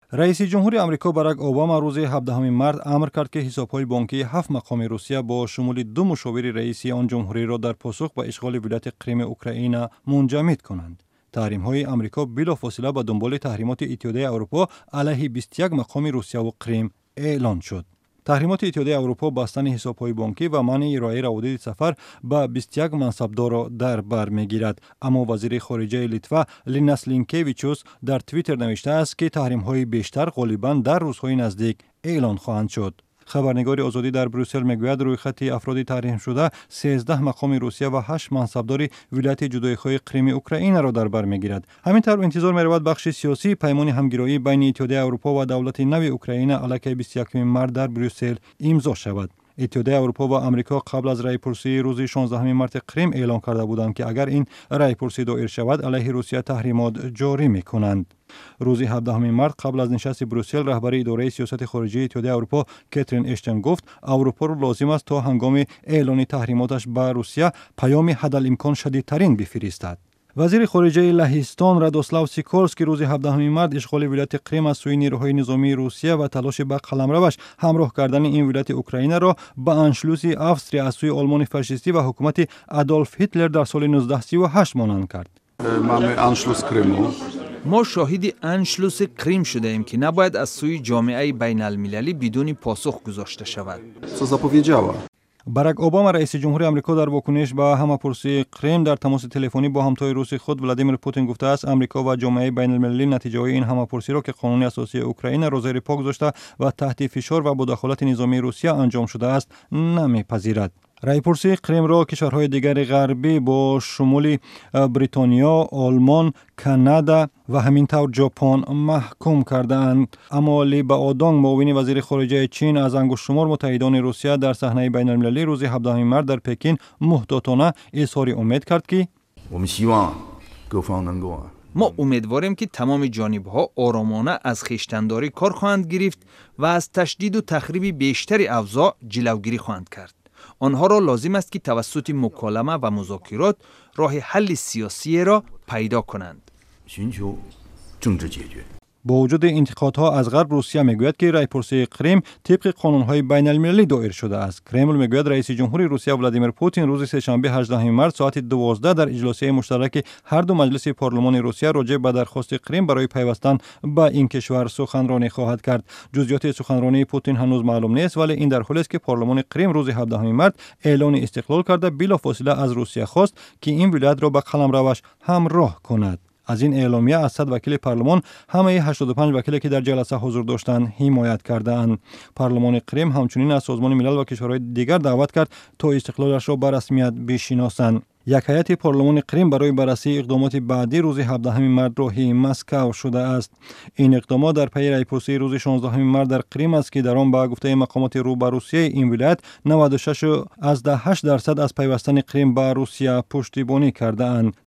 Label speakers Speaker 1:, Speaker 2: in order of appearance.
Speaker 1: رئیس جمهور آمریکا باراک اوباما روز 17 مارس امر کرد که حساب‌های بانکی 7 مقام روسیه با شمول 2 مشاور رئیسی آن جمهوری را در پاسخ به اشغال ولایت کریم اوکراین منجمد کنند. تحریم‌های آمریکا بلافاصله به دنبال تحریمات اتحادیه اروپا علیه 21 مقام روسیه و کریم اعلان شد. تحریمات اتحادیه اروپا بستن حساب‌های بانکی و منع ارائه روابط سفر به 21 منصبدار را در بر می‌گیرد. اما وزیر خارجه لیتوا لیناس لینکویچوس در توییتر نوشته است که تحریم‌های بیشتر غالباً در روزهای نزدیک اعلان خواهند شد. خبرنگار آزادی در بروسل میگوید روی خط افراد تحریم شده 13 مقام روسیه و 8 منصبدار ولایت جدایی‌خواه کریم اوکراین را در بر می‌گیرد. همینطور انتظار می‌رود بخش سیاسی پیمان همگرایی بین اتحادیه اروپا و دولت نو اوکراین علیه 21 مارس در بروسل امضا شود. اتحادیه اروپا و آمریکا قبل از رأی‌پرسی روز 16 مارس کریم اعلان کرده بودند که اگر این رأی‌پرسی دایر شود علیه روسیه تحریمات جاری می‌کنند. روز 17 مارس قبل از نشست بروسل رهبر اداره سیاست خارجی اتحادیه اروپا کاترین اشتن گفت اروپا را لازم است تا هنگام اعلان تحریماتش به روسیه پیام حدالامکان شدیدترین بفرستد. وزیر خارجه لهستان رادوسلاو سیکورسکی روز 17 مارس اشغال ولایت کریم از سوی نیروهای نظامی روسیه و تلاش به قلمروش همراه کردن این ولایت اوکراین را به انشلوس افسریا از سوی آلمان فاشیستی و حکومت آدولف هیتلر در سال 1938 مانند کرد.
Speaker 2: ما شاهد انشلوس کریم شده ایم که نباید از سوی جامعه بین المللی بدون پاسخ گذاشته شود.
Speaker 1: باراک اوباما رئیس جمهور آمریکا در واکنش به همه‌پرسی کریم در تماس تلفنی با همتای روسی خود ولادیمیر پوتین گفته است آمریکا و جامعه بین المللی نتیجه های این همه‌پرسی را که قانون اساسی اوکراین را زیر پا گذاشته و تحت فشار و مداخلت نظامی روسیه انجام شده است نمی‌پذیرد. رأی‌پرسی کریم را کشورهای دیگر غربی با شمول بریتانیا، آلمان، کانادا و همینطور ژاپن محکوم کردند. اما لی باودانگ معاون وزیر خارجه چین از انگشت شمار متحدان روسیه در صحنه بین المللی روز 17 مارس در پکین محتاطانه اظهار امید کرد که
Speaker 2: ما امیدواریم که تمام جانب‌ها آرامانه از خویشتن‌داری کار خواهند گرفت و از تشدید و تخریب بیشتر اوضاع جلوگیری خواهند کرد. آنها را لازم است که توسط مکالمه و مذاکرات راه حل سیاسی را پیدا کنند.
Speaker 1: با وجود انتقادها از غرب روسیه میگوید که رأی‌پرسی کریم طبق قانون‌های بین المللی دایر شده است. کرمل میگوید رئیس جمهور روسیه ولادیمیر پوتین روز سه‌شنبه 18 مارس ساعت 12 در اجلاسی مشترک هر دو مجلس پارلمان روسیه راجع به درخواست کریم برای پیوستن به این کشور سخنرانی خواهد کرد. جزئیات سخنرانی پوتین هنوز معلوم نیست ولی این در حالی است که پارلمان کریم روز 17 مارس اعلان استقلال کرده بلافاصله از روسیه خواست که این ولایت را به قلمروش همراه کند. از این اعلامیه از 100 وکیل پارلمان همه 85 وکیلی که در جلسه حضور داشتند حمایت کردند. پارلمان کریم همچنین از سازمان ملل و کشورهای دیگر دعوت کرد تا استقلالش را به رسمیت بشناسند. یک هیئت پارلمان کریم برای بررسی اقدامات بعدی روز 17 مارس راهی مسکو شده است. این اقدامات در پی رأی‌پرسی روز 16 مارس در کریم است که در آن به گفته مقامات رو به روسیه این ولایت 96.8% از پیوستن کریم به روسیه پشتیبانی کرده‌اند.